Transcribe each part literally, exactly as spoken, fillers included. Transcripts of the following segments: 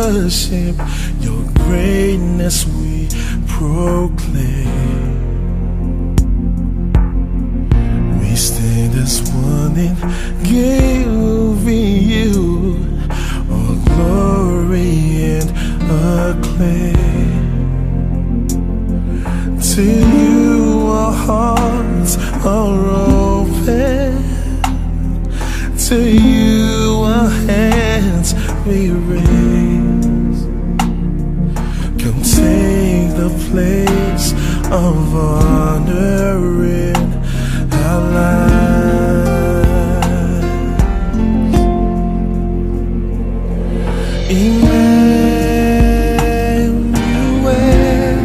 worship, your greatness we proclaim. We stand as one in giving you all glory and acclaim. To you our hearts are open, to you our hands we raise. Come take the place of honor in our lives. Emmanuel,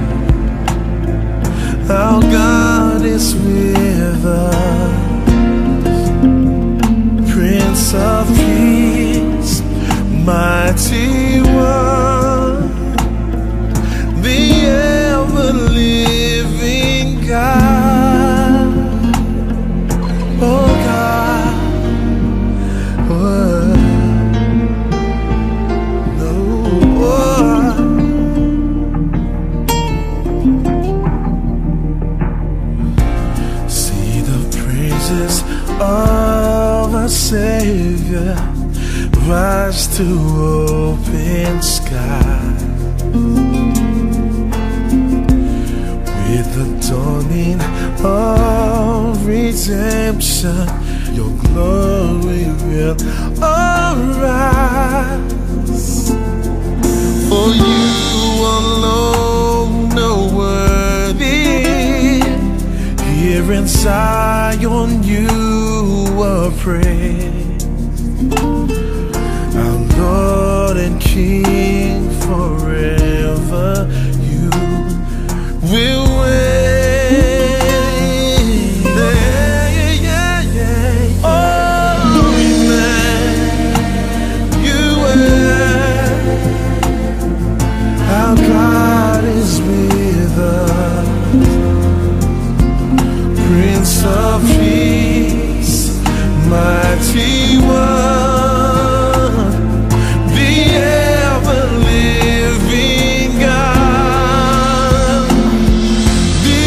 our God is with us. Prince of Peace, mighty one, the ever-living God. Oh God, oh, no, oh. See the praises of our Savior rise to open sky. With the dawning of redemption, your glory will arise. For you alone are worthy. Here in Zion you are praised, our Lord and King forever. You will reign. Yeah, yeah, yeah. Oh, Emmanuel, our God is with us. Prince of Peace, mighty one, the ever-living God, the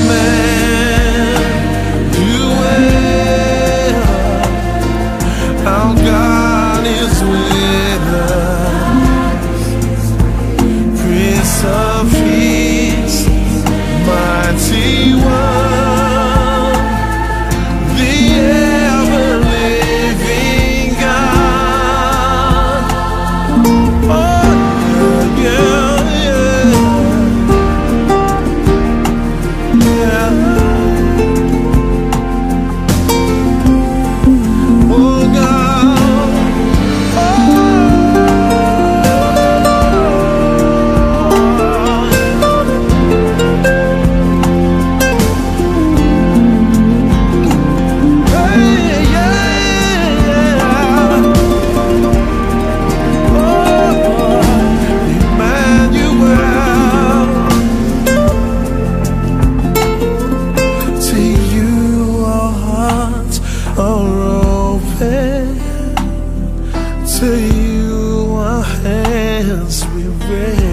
Emmanuel, our God is with us. Prince of Peace, mighty one, the ever-living God. Oh, yeah, yeah, yeah. Oh, God. Oh, hey, yeah, yeah. Oh, Emmanuel, to you our hearts are open, to you our hands we raise.